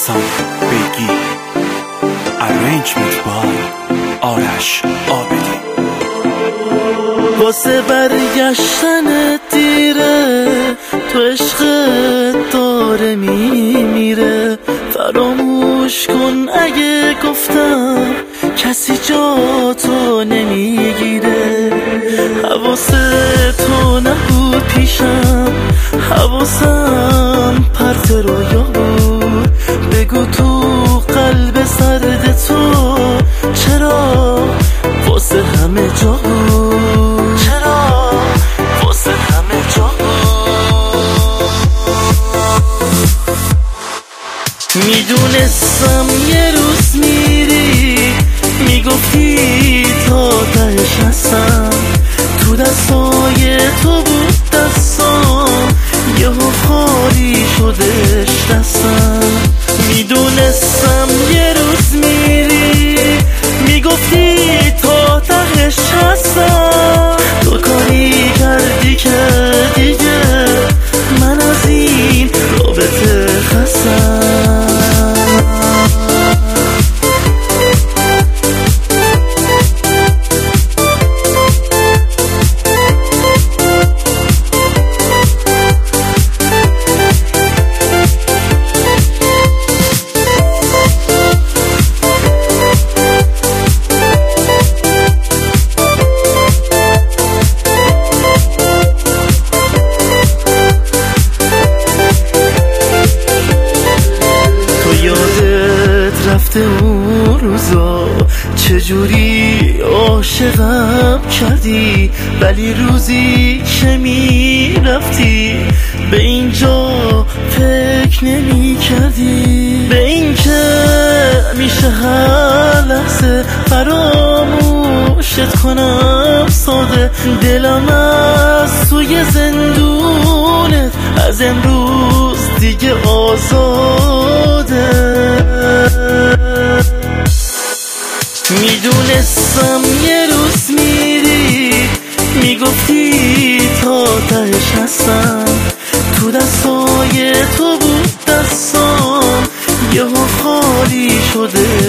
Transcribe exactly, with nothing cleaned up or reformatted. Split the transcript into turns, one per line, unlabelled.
حسن بیگی. Arrangement by آرش عابدی.
واسه برگشتن دیره تو عشقت داره میمیره. فراموش کن اگه گفتم کسی جا تو نمیگیره. حواست تو نبود پیشم، حواسم پرت رویا بود. بگو تو قلب سرد تو چرا واسه همه جا بود، چرا واسه همه جا بود. میدونستم یه روز میری، میگفتی تا تهش هستم. تو دستای تو بود دستام، یهو خالی شدش دستم. میدونستم یه روز میری، میگفتی تا تهش هستم. تو کاری کردی که دیگه من از این رابطه خستم. رفته اون روزا چجوری عاشقم کردی، ولی روزی که می رفتی به اینجا فکر نمی کردی. به این که میشه هر لحظه فراموشت کنم ساده. دلم از توی زندونت از امروز دیگه آزاده. میدونستم یه روز میری، میگفتی تا تهش هستم. تو دستای تو بود دستام، یهو خالی شده